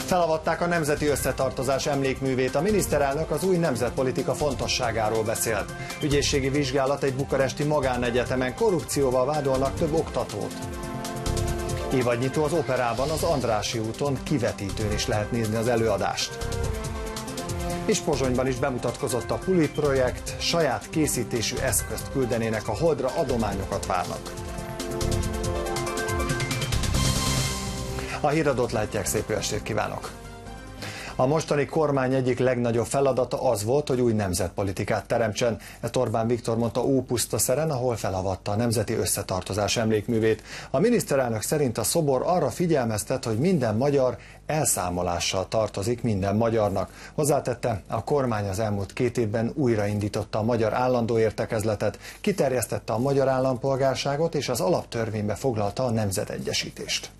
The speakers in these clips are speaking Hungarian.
Felavatták a Nemzeti Összetartozás emlékművét, a miniszterelnök az új nemzetpolitika fontosságáról beszélt. Ügyészségi vizsgálat egy bukaresti magánegyetemen, korrupcióval vádolnak több oktatót. Évadnyitó az Operában, az Andrássy úton kivetítőn is lehet nézni az előadást. És Pozsonyban is bemutatkozott a Puli projekt, saját készítésű eszközt küldenének a Holdra, adományokat várnak. A híradót látják, szép jó estét kívánok! A mostani kormány egyik legnagyobb feladata az volt, hogy új nemzetpolitikát teremtsen. Ezt Orbán Viktor mondta Ópusztaszeren, ahol felavatta a Nemzeti Összetartozás emlékművét. A miniszterelnök szerint a szobor arra figyelmeztet, hogy minden magyar elszámolással tartozik minden magyarnak. Hozzátette, a kormány az elmúlt 2 évben újraindította a magyar állandó értekezletet, kiterjesztette a magyar állampolgárságot és az alaptörvénybe foglalta a nemzetegyesítést.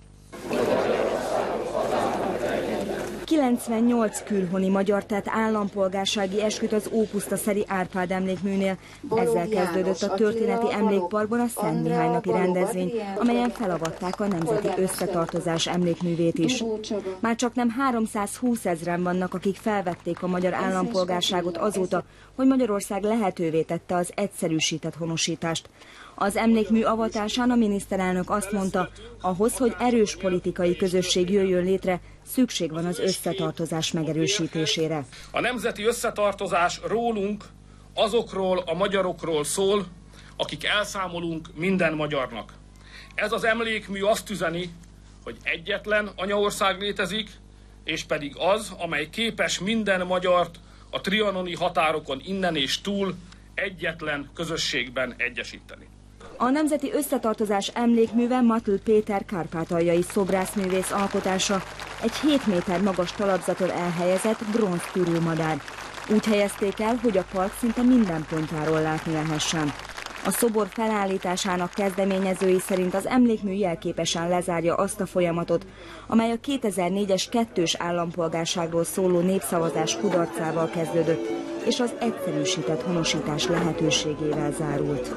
98 külhoni magyar tett állampolgársági esküt az Ópusztaszeri Árpád emlékműnél. Ezzel kezdődött a történeti emlékparkban a Szent Mihály napi rendezvény, amelyen felavatták a Nemzeti Összetartozás emlékművét is. Már csak nem 320 000-en vannak, akik felvették a magyar állampolgárságot azóta, hogy Magyarország lehetővé tette az egyszerűsített honosítást. Az emlékmű avatásán a miniszterelnök azt mondta, ahhoz, hogy erős politikai közösség jöjjön létre, szükség van az összetartozás megerősítésére. A nemzeti összetartozás rólunk, azokról a magyarokról szól, akik elszámolunk minden magyarnak. Ez az emlékmű azt üzeni, hogy egyetlen anyaország létezik, és pedig az, amely képes minden magyart a trianoni határokon innen és túl egyetlen közösségben egyesíteni. A Nemzeti Összetartozás emlékműve Matl Péter kárpátaljai szobrászművész alkotása, egy 7 méter magas talapzaton elhelyezett bronz turulmadár. Úgy helyezték el, hogy a park szinte minden pontjáról látni lehessen. A szobor felállításának kezdeményezői szerint az emlékmű jelképesen lezárja azt a folyamatot, amely a 2004-es kettős állampolgárságról szóló népszavazás kudarcával kezdődött, és az egyszerűsített honosítás lehetőségével zárult.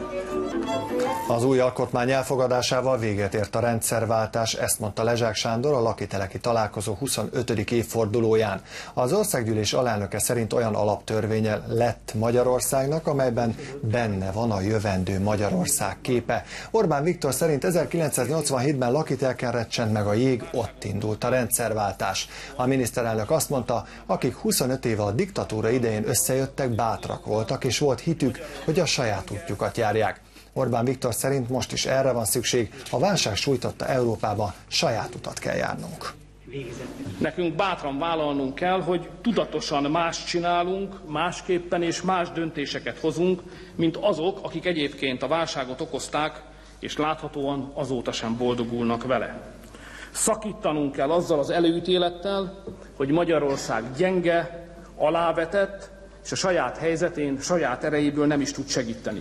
Az új alkotmány elfogadásával véget ért a rendszerváltás, ezt mondta Lezsák Sándor a lakiteleki találkozó 25. évfordulóján. Az országgyűlés alelnöke szerint olyan alaptörvénye lett Magyarországnak, amelyben benne van a jövendő Magyarország képe. Orbán Viktor szerint 1987-ben lakitelken recsent meg a jég, ott indult a rendszerváltás. A miniszterelnök azt mondta, akik 25 éve a diktatúra idején összejöttek, bátrak voltak, és volt hitük, hogy a saját útjukat járják. Orbán Viktor szerint most is erre van szükség, a válság sújtotta Európába, saját utat kell járnunk. Nekünk bátran vállalnunk kell, hogy tudatosan más csinálunk, másképpen és más döntéseket hozunk, mint azok, akik egyébként a válságot okozták, és láthatóan azóta sem boldogulnak vele. Szakítanunk kell azzal az előítélettel, hogy Magyarország gyenge, alávetett, és a saját helyzetén, saját erejéből nem is tud segíteni.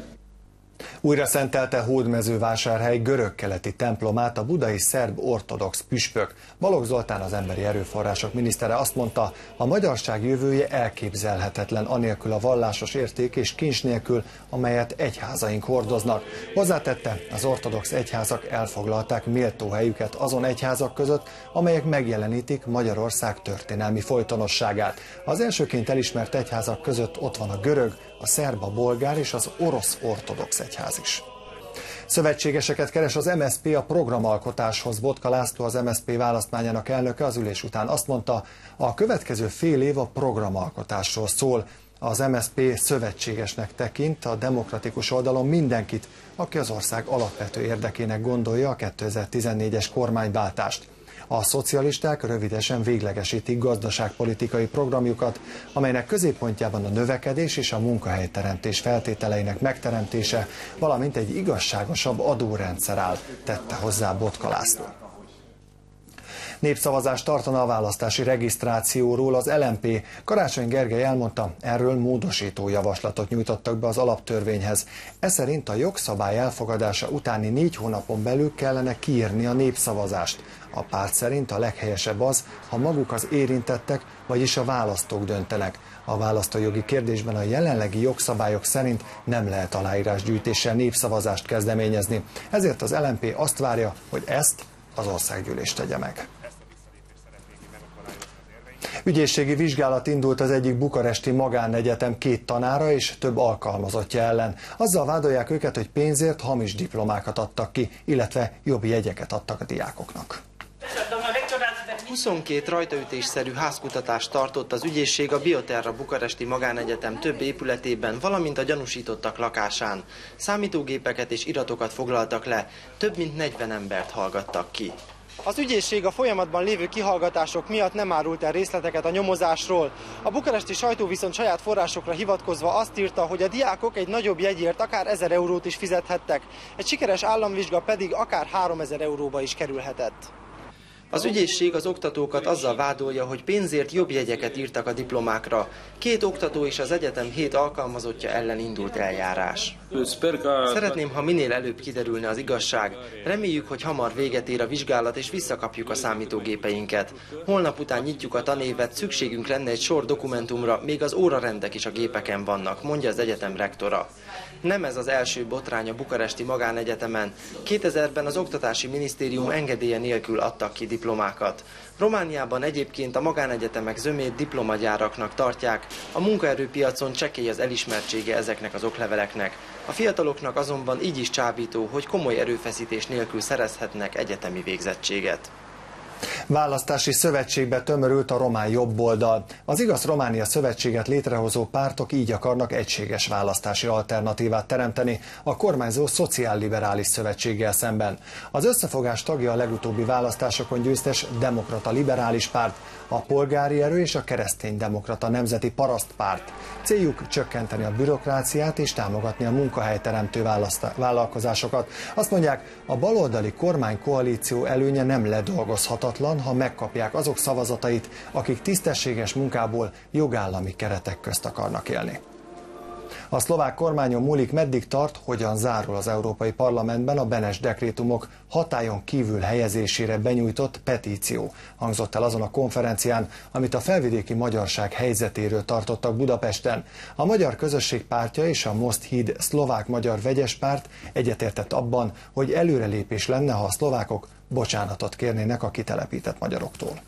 Újra szentelte Hódmezővásárhely görögkeleti templomát a budai szerb ortodox püspök. Balogh Zoltán, az emberi erőforrások minisztere azt mondta, a magyarság jövője elképzelhetetlen anélkül a vallásos érték és kincs nélkül, amelyet egyházaink hordoznak. Hozzátette, az ortodox egyházak elfoglalták méltó helyüket azon egyházak között, amelyek megjelenítik Magyarország történelmi folytonosságát. Az elsőként elismert egyházak között ott van a görög, a szerb, a bolgár és az orosz ortodox egyház is. Szövetségeseket keres az MSZP a programalkotáshoz. Botka László, az MSZP választmányának elnöke az ülés után azt mondta, a következő fél év a programalkotásról szól. Az MSZP szövetségesnek tekint a demokratikus oldalon mindenkit, aki az ország alapvető érdekének gondolja a 2014-es kormányváltást. A szocialisták rövidesen véglegesítik gazdaságpolitikai programjukat, amelynek középpontjában a növekedés és a munkahelyteremtés feltételeinek megteremtése, valamint egy igazságosabb adórendszer áll, tette hozzá Botka László. Népszavazást tartana a választási regisztrációról az LMP. Karácsony Gergely elmondta, erről módosító javaslatot nyújtottak be az alaptörvényhez. Ez szerint a jogszabály elfogadása utáni 4 hónapon belül kellene kiírni a népszavazást. A párt szerint a leghelyesebb az, ha maguk az érintettek, vagyis a választók döntenek. A választójogi kérdésben a jelenlegi jogszabályok szerint nem lehet aláírásgyűjtéssel népszavazást kezdeményezni. Ezért az LMP azt várja, hogy ezt az országgyűlés tegye meg. Ügyészségi vizsgálat indult az egyik bukaresti magánegyetem 2 tanára és több alkalmazottja ellen. Azzal vádolják őket, hogy pénzért hamis diplomákat adtak ki, illetve jobb jegyeket adtak a diákoknak. 22 rajtaütésszerű házkutatást tartott az ügyészség a Bioterra bukaresti magánegyetem több épületében, valamint a gyanúsítottak lakásán. Számítógépeket és iratokat foglaltak le, több mint 40 embert hallgattak ki. Az ügyészség a folyamatban lévő kihallgatások miatt nem árult el részleteket a nyomozásról. A bukaresti sajtó viszont saját forrásokra hivatkozva azt írta, hogy a diákok egy nagyobb jegyért akár 1000 eurót is fizethettek, egy sikeres államvizsga pedig akár 3000 euróba is kerülhetett. Az ügyészség az oktatókat azzal vádolja, hogy pénzért jobb jegyeket írtak a diplomákra. 2 oktató és az egyetem 7 alkalmazottja ellen indult eljárás. Szeretném, ha minél előbb kiderülne az igazság. Reméljük, hogy hamar véget ér a vizsgálat és visszakapjuk a számítógépeinket. Holnap után nyitjuk a tanévet, szükségünk lenne egy sor dokumentumra, még az órarendek is a gépeken vannak, mondja az egyetem rektora. Nem ez az első botrány a bukaresti magánegyetemen. 2000-ben az Oktatási Minisztérium engedélye nélkül adtak ki diplomákat. Romániában egyébként a magánegyetemek zömét diplomagyáraknak tartják, a munkaerőpiacon csekély az elismertsége ezeknek az okleveleknek. A fiataloknak azonban így is csábító, hogy komoly erőfeszítés nélkül szerezhetnek egyetemi végzettséget. Választási szövetségbe tömörült a román jobboldal. Az Igaz Románia szövetséget létrehozó pártok így akarnak egységes választási alternatívát teremteni a kormányzó szociálliberális szövetséggel szemben. Az összefogás tagja a legutóbbi választásokon győztes Demokrata Liberális Párt, a Polgári Erő és a Kereszténydemokrata Nemzeti Parasztpárt. Céljuk csökkenteni a bürokráciát és támogatni a munkahelyteremtő vállalkozásokat. Azt mondják, a baloldali kormánykoalíció előnye nem ledolgozhatatlan, ha megkapják azok szavazatait, akik tisztességes munkából jogállami keretek közt akarnak élni. A szlovák kormányon múlik, meddig tart, hogyan zárul az Európai Parlamentben a Benes dekrétumok hatályon kívül helyezésére benyújtott petíció. Hangzott el azon a konferencián, amit a felvidéki magyarság helyzetéről tartottak Budapesten. A Magyar Közösség Pártja és a Most Híd szlovák-magyar vegyes párt egyetértett abban, hogy előrelépés lenne, ha a szlovákok bocsánatot kérnének a kitelepített magyaroktól.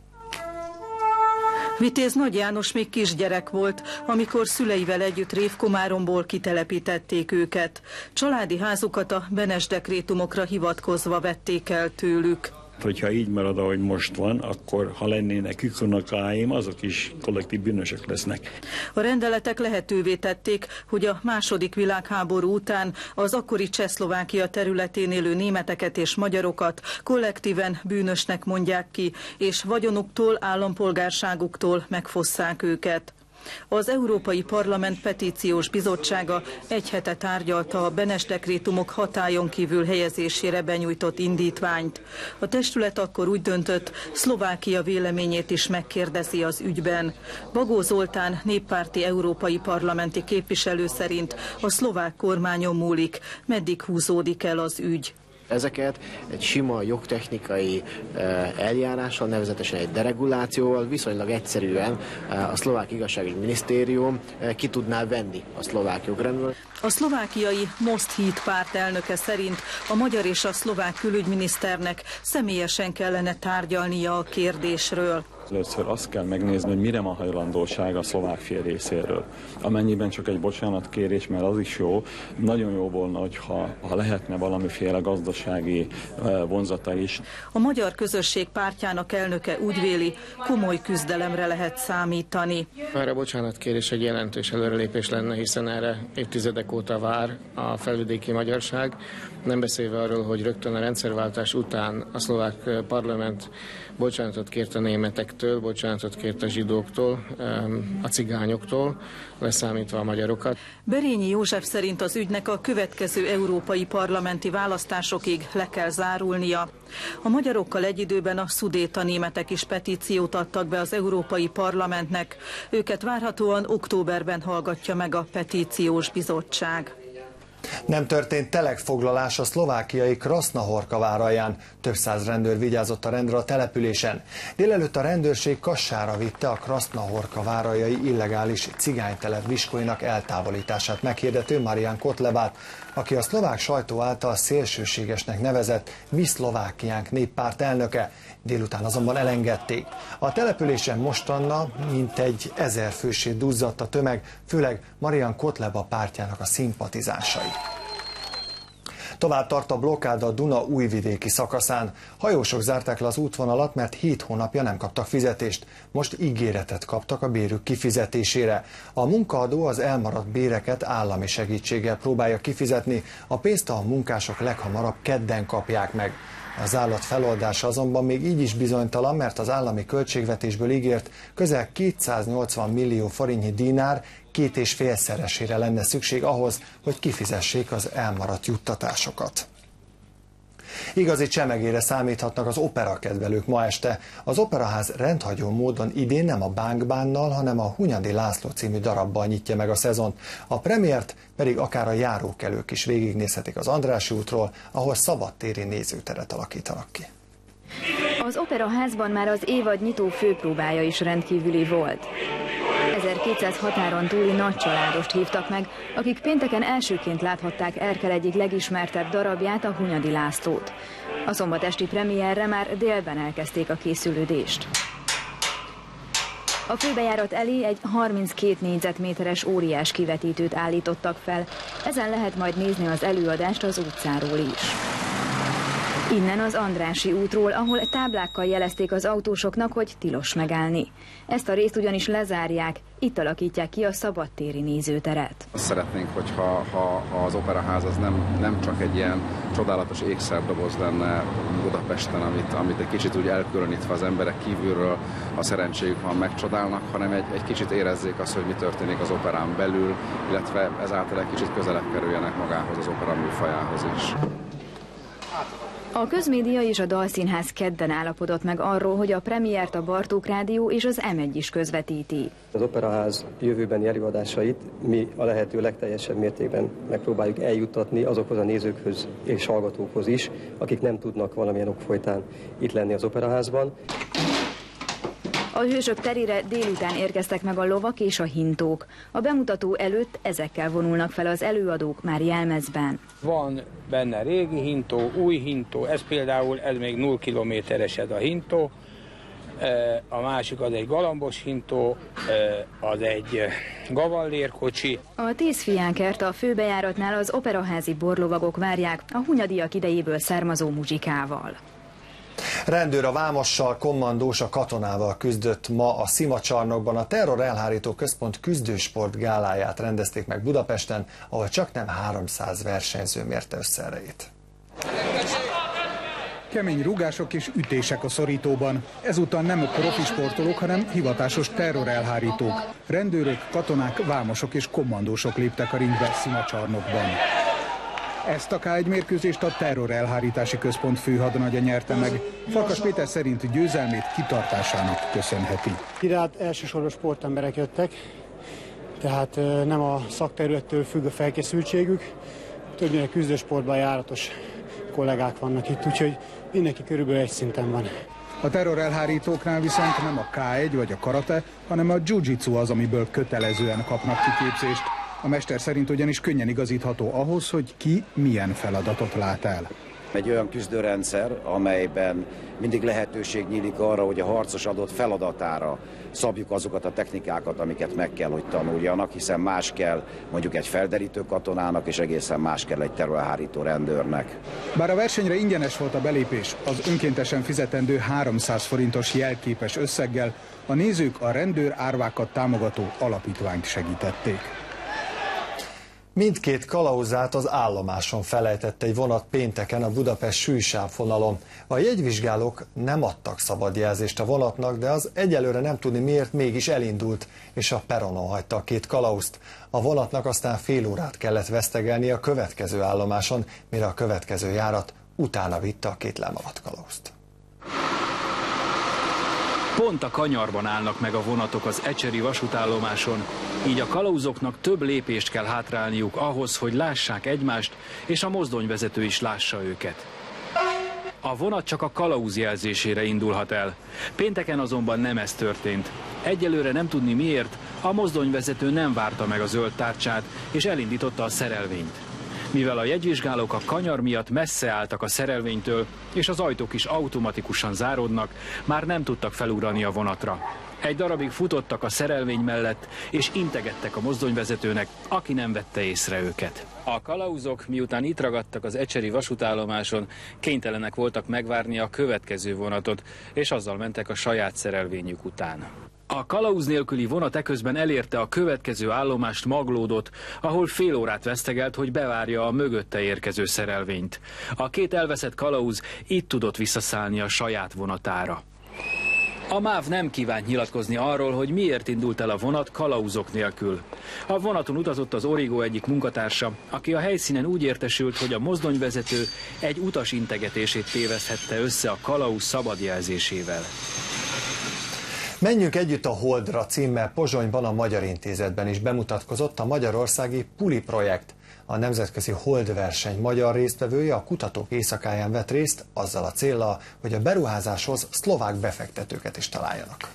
Vitéz Nagy János még kisgyerek volt, amikor szüleivel együtt Révkomáromból kitelepítették őket. Családi házukat a Benes dekrétumokra hivatkozva vették el tőlük. Hogyha így marad, ahogy most van, akkor ha lennének unokáim, azok is kollektív bűnösök lesznek. A rendeletek lehetővé tették, hogy a II. Világháború után az akkori Csehszlovákia területén élő németeket és magyarokat kollektíven bűnösnek mondják ki, és vagyonuktól, állampolgárságuktól megfosszák őket. Az Európai Parlament Petíciós Bizottsága egy hete tárgyalta a Benes dekrétumok hatályon kívül helyezésére benyújtott indítványt. A testület akkor úgy döntött, Szlovákia véleményét is megkérdezi az ügyben. Bagó Zoltán néppárti európai parlamenti képviselő szerint a szlovák kormányon múlik, meddig húzódik el az ügy. Ezeket egy sima jogtechnikai eljárással, nevezetesen egy deregulációval viszonylag egyszerűen a szlovák igazságügyi minisztérium ki tudná venni a szlovák jogrendből. A szlovákiai Most Híd párt elnöke szerint a magyar és a szlovák külügyminiszternek személyesen kellene tárgyalnia a kérdésről. Először azt kell megnézni, hogy mire van hajlandóság a szlovák fél részéről. Amennyiben csak egy bocsánatkérés, mert az is jó, nagyon jó volna, ha lehetne valamiféle gazdasági vonzata is. A Magyar Közösség Pártjának elnöke úgy véli, komoly küzdelemre lehet számítani. Már a bocsánatkérés egy jelentős előrelépés lenne, hiszen erre évtizedek óta vár a felvidéki magyarság. Nem beszélve arról, hogy rögtön a rendszerváltás után a szlovák parlament bocsánatot kért a németektől, bocsánatot kért a zsidóktól, a cigányoktól, leszámítva a magyarokat. Berényi József szerint az ügynek a következő európai parlamenti választásokig le kell zárulnia. A magyarokkal egy időben a szudéta németek is petíciót adtak be az Európai Parlamentnek. Őket várhatóan októberben hallgatja meg a petíciós bizottság. Nem történt telegfoglalás a szlovákiai Krasznahorka váralján. Több száz rendőr vigyázott a rendre a településen. Délelőtt a rendőrség Kassára vitte a Krasznahorka váraljai illegális cigánytelep viskolynak eltávolítását meghirdető Marián Kotlebát. aki a szlovák sajtó által szélsőségesnek nevezett Mi Szlovákiánk néppárt elnöke. Délután azonban elengedték. A településen mostanna mintegy 1000 főssé duzzadt a tömeg, főleg Marian Kotleba pártjának a szimpatizánsai. Tovább tart a blokkád a Duna újvidéki szakaszán. Hajósok zárták le az útvonalat, mert 7 hónapja nem kaptak fizetést. Most ígéretet kaptak a bérük kifizetésére. A munkaadó az elmaradt béreket állami segítséggel próbálja kifizetni, a pénzt a munkások leghamarabb kedden kapják meg. Az állat feloldása azonban még így is bizonytalan, mert az állami költségvetésből ígért közel 280 millió forintnyi dinár 2,5-szeresére lenne szükség ahhoz, hogy kifizessék az elmaradt juttatásokat. Igazi csemegére számíthatnak az operakedvelők ma este. Az Operaház rendhagyó módon idén nem a Bánkbánnal, hanem a Hunyadi László című darabbal nyitja meg a szezont. A premiért pedig akár a járókelők is végignézhetik az Andrássy útról, ahol szabadtéri nézőteret alakítanak ki. Az Operaházban már az évad nyitó főpróbája is rendkívüli volt. 1200 határon túli nagycsaládost hívtak meg, akik pénteken elsőként láthatták Erkel egyik legismertebb darabját, a Hunyadi Lászlót. A szombatesti premierre már délben elkezdték a készülődést. A főbejárat elé egy 32 négyzetméteres óriás kivetítőt állítottak fel, ezen lehet majd nézni az előadást az utcáról is. Innen az Andrássy útról, ahol táblákkal jelezték az autósoknak, hogy tilos megállni. Ezt a részt ugyanis lezárják, itt alakítják ki a szabadtéri nézőteret. Azt szeretnénk, hogyha az Operaház az nem csak egy ilyen csodálatos ékszerdoboz lenne Budapesten, amit egy kicsit úgy elkülönítve az emberek kívülről, a szerencséjük van, megcsodálnak, hanem egy kicsit érezzék azt, hogy mi történik az operán belül, illetve ezáltal egy kicsit közelebb kerüljenek magához, az opera műfajához is. A Közmédia és a Dalszínház kedden állapodott meg arról, hogy a premiért a Bartók Rádió és az M1 is közvetíti. Az Operaház jövőbeni előadásait mi a lehető legteljesebb mértékben megpróbáljuk eljuttatni azokhoz a nézőkhöz és hallgatókhoz is, akik nem tudnak valamilyen ok folytán itt lenni az Operaházban. A Hősök terére délután érkeztek meg a lovak és a hintók. A bemutató előtt ezekkel vonulnak fel az előadók már jelmezben. Van benne régi hintó, új hintó, ez például ez még 0 kilométeres ez a hintó, a másik az egy galambos hintó, az egy gavallérkocsi. A 10 fiánkert a főbejáratnál az operaházi borlovagok várják a hunyadiak idejéből származó muzsikával. Rendőr a vámossal, kommandós a katonával küzdött ma a Szimacsarnokban. A Terror Elhárító Központ küzdősport gáláját rendezték meg Budapesten, ahol csaknem 300 versenyző mérte össze erejét. Kemény rúgások és ütések a szorítóban. Ezúttal nem a profi sportolók, hanem hivatásos terrorelhárítók. Rendőrök, katonák, vámosok és kommandósok léptek a ringbe Szimacsarnokban. Ezt a K1 mérkőzést a Terrorelhárítási Központ főhadnagya nyerte meg. Farkas Péter szerint győzelmét kitartásának köszönheti. Ide elsősorban sportemberek jöttek, tehát nem a szakterülettől függ a felkészültségük. Többnyire küzdősportban járatos kollégák vannak itt, úgyhogy mindenki körülbelül egy szinten van. A terrorelhárítóknál viszont nem a K1 vagy a karate, hanem a jiu-jitsu az, amiből kötelezően kapnak kiképzést. A mester szerint ugyanis könnyen igazítható ahhoz, hogy ki milyen feladatot lát el. Egy olyan küzdőrendszer, amelyben mindig lehetőség nyílik arra, hogy a harcos adott feladatára szabjuk azokat a technikákat, amiket meg kell, hogy tanuljanak, hiszen más kell mondjuk egy felderítő katonának, és egészen más kell egy terrorelhárító rendőrnek. Bár a versenyre ingyenes volt a belépés, az önkéntesen fizetendő 300 forintos jelképes összeggel a nézők a rendőr árvákat támogató alapítványt segítették. Mindkét kalauzát az állomáson felejtette egy vonat pénteken a Budapest-Süllysáv vonalon. A jegyvizsgálók nem adtak szabad jelzést a vonatnak, de az egyelőre nem tudni miért mégis elindult, és a peronon hagyta a két kalauzt. A vonatnak aztán fél órát kellett vesztegelni a következő állomáson, mire a következő járat utána vitte a két lemaradt kalauzt. Pont a kanyarban állnak meg a vonatok az ecseri vasútállomáson, így a kalauzoknak több lépést kell hátrálniuk ahhoz, hogy lássák egymást, és a mozdonyvezető is lássa őket. A vonat csak a kalauz jelzésére indulhat el. Pénteken azonban nem ez történt. Egyelőre nem tudni miért, a mozdonyvezető nem várta meg a zöld tárcsát, és elindította a szerelvényt. Mivel a jegyvizsgálók a kanyar miatt messze álltak a szerelvénytől, és az ajtók is automatikusan záródnak, már nem tudtak felugrani a vonatra. Egy darabig futottak a szerelvény mellett, és integettek a mozdonyvezetőnek, aki nem vette észre őket. A kalauzok, miután itt ragadtak az ecseri vasútállomáson, kénytelenek voltak megvárni a következő vonatot, és azzal mentek a saját szerelvényük után. A kalauz nélküli vonat eközben elérte a következő állomást, Maglódot, ahol fél órát vesztegelt, hogy bevárja a mögötte érkező szerelvényt. A két elveszett kalauz itt tudott visszaszállni a saját vonatára. A MÁV nem kívánt nyilatkozni arról, hogy miért indult el a vonat kalauzok nélkül. A vonaton utazott az Origo egyik munkatársa, aki a helyszínen úgy értesült, hogy a mozdonyvezető egy utas integetését téveszthette össze a kalauz szabadjelzésével. Menjünk együtt a Holdra címmel Pozsonyban a Magyar Intézetben is bemutatkozott a magyarországi Puli projekt. A nemzetközi holdverseny magyar résztvevője a kutatók éjszakáján vett részt azzal a céllal, hogy a beruházáshoz szlovák befektetőket is találjanak.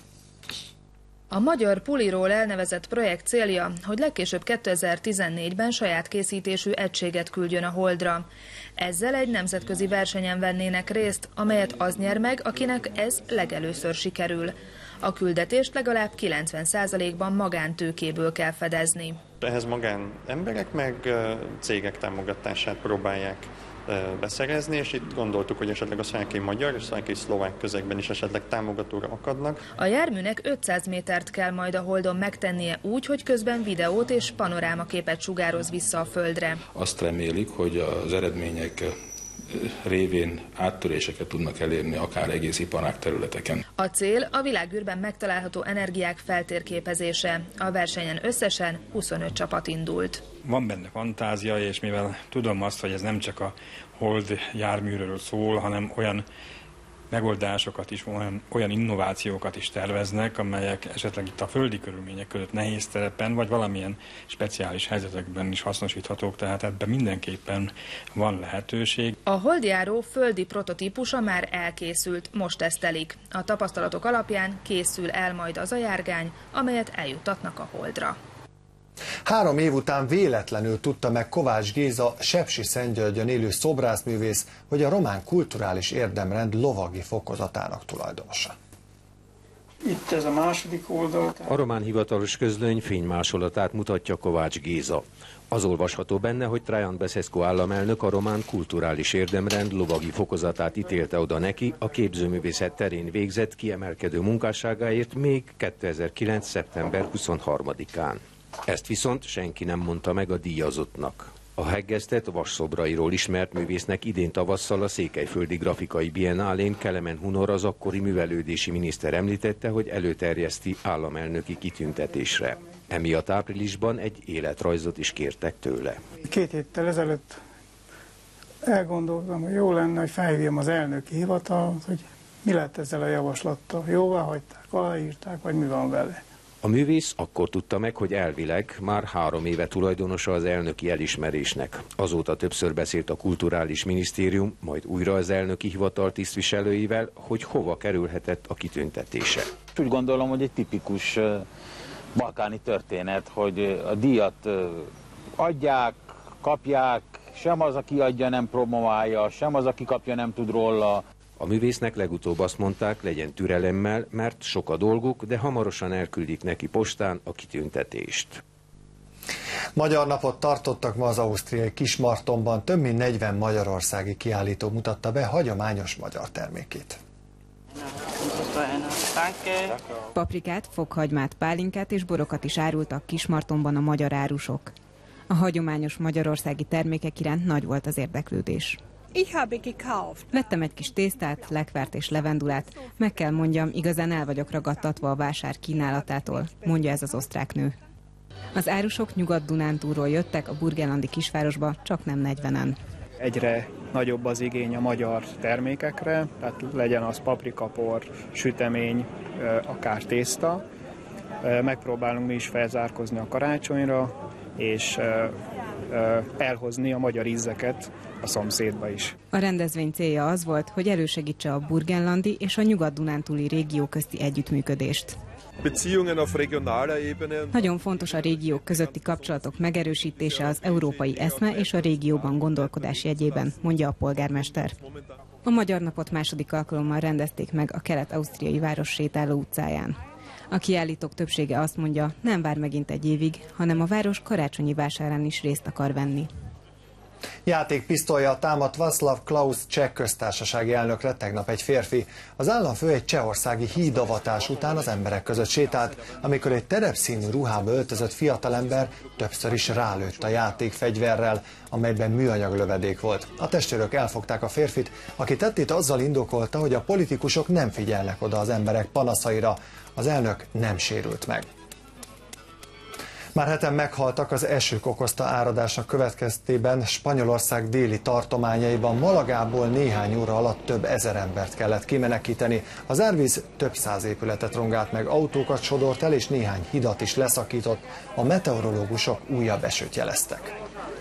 A magyar Puliról elnevezett projekt célja, hogy legkésőbb 2014-ben saját készítésű egységet küldjön a Holdra. Ezzel egy nemzetközi versenyen vennének részt, amelyet az nyer meg, akinek ez legelőször sikerül. A küldetést legalább 90%-ban magántőkéből kell fedezni. Ehhez magánemberek meg cégek támogatását próbálják beszerezni, és itt gondoltuk, hogy esetleg a szlovákiai magyar és szlovákiai szlovák közegben is esetleg támogatóra akadnak. A járműnek 500 métert kell majd a Holdon megtennie úgy, hogy közben videót és panorámaképet sugároz vissza a Földre. Azt remélik, hogy az eredmények révén áttöréseket tudnak elérni akár egész iparág területeken. A cél a világűrben megtalálható energiák feltérképezése. A versenyen összesen 25 csapat indult. Van benne fantázia, és mivel tudom azt, hogy ez nem csak a Hold járműről szól, hanem olyan megoldásokat is, olyan innovációkat is terveznek, amelyek esetleg itt a földi körülmények között nehéz terepen, vagy valamilyen speciális helyzetekben is hasznosíthatók, tehát ebben mindenképpen van lehetőség. A holdjáró földi prototípusa már elkészült, most tesztelik. A tapasztalatok alapján készül el majd az a járgány, amelyet eljuttatnak a Holdra. 3 év után véletlenül tudta meg Kovács Géza, Sepsiszentgyörgyön élő szobrászművész, hogy a román kulturális érdemrend lovagi fokozatának tulajdonosa. Itt ez a második oldal. A román hivatalos közlöny fénymásolatát mutatja Kovács Géza. Az olvasható benne, hogy Traian Băsescu államelnök a román kulturális érdemrend lovagi fokozatát ítélte oda neki a képzőművészet terén végzett kiemelkedő munkásságáért még 2009. szeptember 23-án. Ezt viszont senki nem mondta meg a díjazottnak. A heggeztet vasszobrairól ismert művésznek idén tavasszal a Székelyföldi Grafikai Biennálén Kelemen Hunor, az akkori művelődési miniszter említette, hogy előterjeszti államelnöki kitüntetésre. Emiatt áprilisban egy életrajzot is kértek tőle. 2 héttel ezelőtt elgondoltam, hogy jó lenne, hogy felhívjam az elnöki hivatalt, hogy mi lett ezzel a javaslattal. Jóvá hagyták, aláírták, vagy mi van vele. A művész akkor tudta meg, hogy elvileg már 3 éve tulajdonosa az elnöki elismerésnek. Azóta többször beszélt a Kulturális Minisztérium, majd újra az elnöki hivatal tisztviselőivel, hogy hova kerülhetett a kitüntetése. Úgy gondolom, hogy egy tipikus balkáni történet, hogy a díjat adják, kapják, sem az, aki adja, nem promóválja, sem az, aki kapja, nem tud róla. A művésznek legutóbb azt mondták, legyen türelemmel, mert sok a dolguk, de hamarosan elküldik neki postán a kitüntetést. Magyar napot tartottak ma az ausztriai Kismartonban, több mint 40 magyarországi kiállító mutatta be hagyományos magyar termékét. Paprikát, fokhagymát, pálinkát és borokat is árultak Kismartonban a magyar árusok. A hagyományos magyarországi termékek iránt nagy volt az érdeklődés. Vettem egy kis tésztát, lekvárt és levendulát. Meg kell mondjam, igazán el vagyok ragadtatva a vásár kínálatától, mondja ez az osztrák nő. Az árusok Nyugat-Dunántúlról jöttek a burgenlandi kisvárosba, csak nem 40-en. Egyre nagyobb az igény a magyar termékekre, tehát legyen az paprikapor, sütemény, akár tészta. Megpróbálunk mi is felzárkózni a karácsonyra, és elhozni a magyar ízeket a szomszédba is. A rendezvény célja az volt, hogy elősegítse a burgenlandi és a nyugat-dunántúli régió közti együttműködést. Nagyon fontos a régiók közötti kapcsolatok megerősítése az európai eszme és a régióban gondolkodás jegyében, mondja a polgármester. A Magyar Napot második alkalommal rendezték meg a kelet-ausztriai város sétáló utcáján. A kiállítók többsége azt mondja, nem vár megint egy évig, hanem a város karácsonyi vásárán is részt akar venni. Játékpisztollyal támadt Václav Klaus cseh köztársasági elnökre tegnap egy férfi. Az államfő egy csehországi hídavatás után az emberek között sétált, amikor egy terepszínű ruhába öltözött fiatalember többször is rálőtt a játékfegyverrel, amelyben műanyag lövedék volt. A testőrök elfogták a férfit, aki tettét azzal indokolta, hogy a politikusok nem figyelnek oda az emberek panaszaira. Az elnök nem sérült meg. Már heten meghaltak az esők okozta áradásnak következtében Spanyolország déli tartományaiban. Malagából néhány óra alatt több ezer embert kellett kimenekíteni. Az árvíz több száz épületet rongált meg, autókat sodort el és néhány hidat is leszakított. A meteorológusok újabb esőt jeleztek.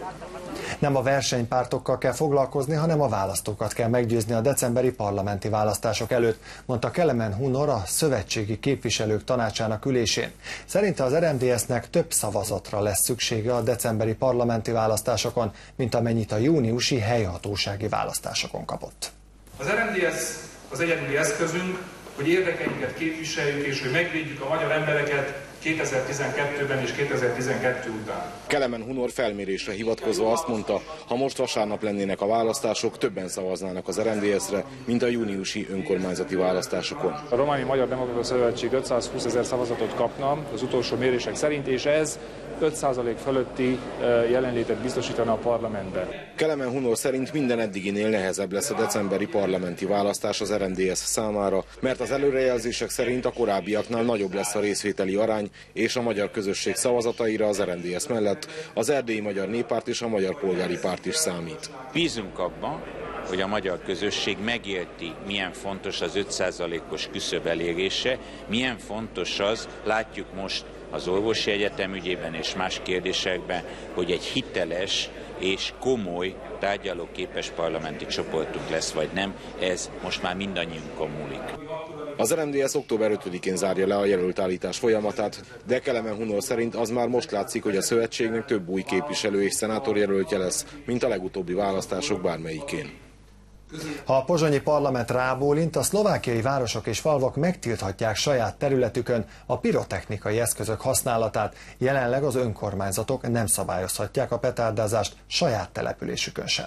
Nem a versenypártokkal kell foglalkozni, hanem a választókat kell meggyőzni a decemberi parlamenti választások előtt, mondta Kelemen Hunor a Szövetségi Képviselők Tanácsának ülésén. Szerinte az RMDSZ-nek több szavazatra lesz szüksége a decemberi parlamenti választásokon, mint amennyit a júniusi helyhatósági választásokon kapott. Az RMDSZ az egyedüli eszközünk, hogy érdekeinket képviseljük és hogy megvédjük a magyar embereket 2012-ben és 2012 után. Kelemen Hunor felmérésre hivatkozva azt mondta, ha most vasárnap lennének a választások, többen szavaznának az RMDSZ-re, mint a júniusi önkormányzati választásokon. A Romániai Magyar Demokrata Szövetség 520 000 szavazatot kapna az utolsó mérések szerint, és ez 5% fölötti jelenlétet biztosítana a parlamentben. Kelemen Hunor szerint minden eddiginél nehezebb lesz a decemberi parlamenti választás az RMDSZ számára, mert az előrejelzések szerint a korábbiaknál nagyobb lesz a részvételi arány, és a magyar közösség szavazataira az RMDSZ mellett az Erdélyi Magyar Néppárt és a Magyar Polgári Párt is számít. Bízunk abban, hogy a magyar közösség megérti, milyen fontos az 5%-os küszöb elérése, milyen fontos az, látjuk most az orvosi egyetem ügyében és más kérdésekben, hogy egy hiteles és komoly, tárgyalóképes parlamenti csoportunk lesz, vagy nem, ez most már mindannyiunkon múlik. Az RMDSZ október 5-én zárja le a jelöltállítás folyamatát, de Kelemen Hunor szerint az már most látszik, hogy a szövetségnek több új képviselő és szenátorjelöltje lesz, mint a legutóbbi választások bármelyikén. Ha a pozsonyi parlament rábólint, a szlovákiai városok és falvak megtilthatják saját területükön a pirotechnikai eszközök használatát. Jelenleg az önkormányzatok nem szabályozhatják a petárdázást saját településükön sem.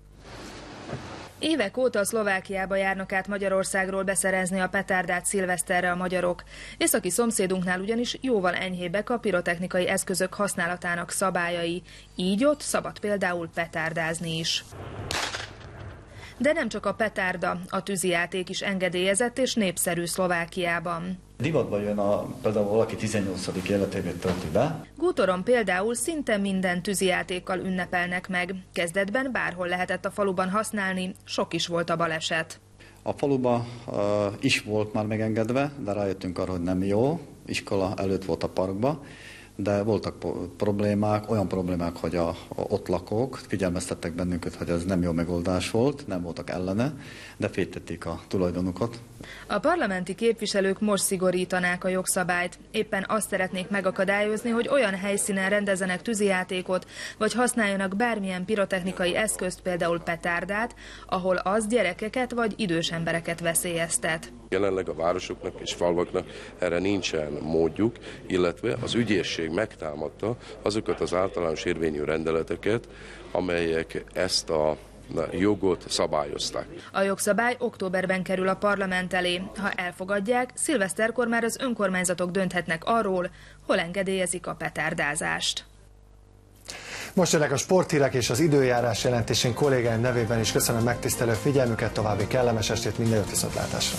Évek óta a Szlovákiába járnak át Magyarországról beszerezni a petárdát szilveszterre a magyarok. Északi szomszédunknál ugyanis jóval enyhébbek a pirotechnikai eszközök használatának szabályai. Így ott szabad például petárdázni is. De nem csak a petárda, a tűzijáték is engedélyezett és népszerű Szlovákiában. Divatban jön, például valaki 18. életévét tölti be. Gútoron például szinte minden tűzijátékkal ünnepelnek meg. Kezdetben bárhol lehetett a faluban használni, sok is volt a baleset. A faluban is volt már megengedve, de rájöttünk arra, hogy nem jó. Iskola előtt volt a parkba, de voltak problémák, olyan problémák, hogy ott lakók figyelmeztettek bennünket, hogy ez nem jó megoldás volt, nem voltak ellene, de féltették a tulajdonukat. A parlamenti képviselők most szigorítanák a jogszabályt. Éppen azt szeretnék megakadályozni, hogy olyan helyszínen rendezzenek tűzijátékot, vagy használjanak bármilyen pirotechnikai eszközt, például petárdát, ahol az gyerekeket vagy idős embereket veszélyeztet. Jelenleg a városoknak és falvaknak erre nincsen módjuk, illetve az ügyészség megtámadta azokat az általános érvényű rendeleteket, amelyek ezt a jogot szabályozták. A jogszabály októberben kerül a parlament elé. Ha elfogadják, szilveszterkor már az önkormányzatok dönthetnek arról, hol engedélyezik a petárdázást. Most jönnek a sporthírek és az időjárás jelentésén kollégáim nevében is köszönöm megtisztelő figyelmüket, további kellemes estét, minden jót, viszontlátásra!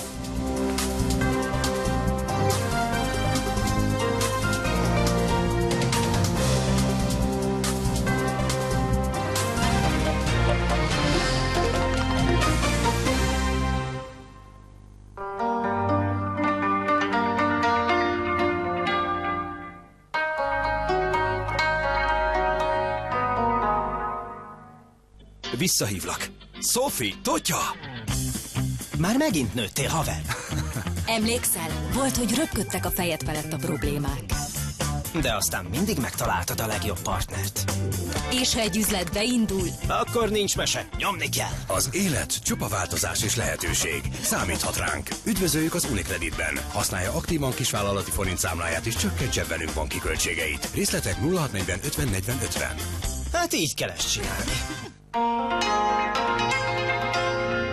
Visszahívlak. Sophie, Totya! Már megint nőttél, haver. Emlékszel? Volt, hogy röpködtek a fejed felett a problémák. De aztán mindig megtaláltad a legjobb partnert. És ha egy üzlet beindul, akkor nincs mese, nyomni kell. Az élet csupa változás és lehetőség. Számíthat ránk. Üdvözöljük az Unicreditben. Használja aktívan kisvállalati forintszámláját és csökkentse velünk banki költségeit. Részletek 0640 50 40 50. Hát így kell ezt csinálni.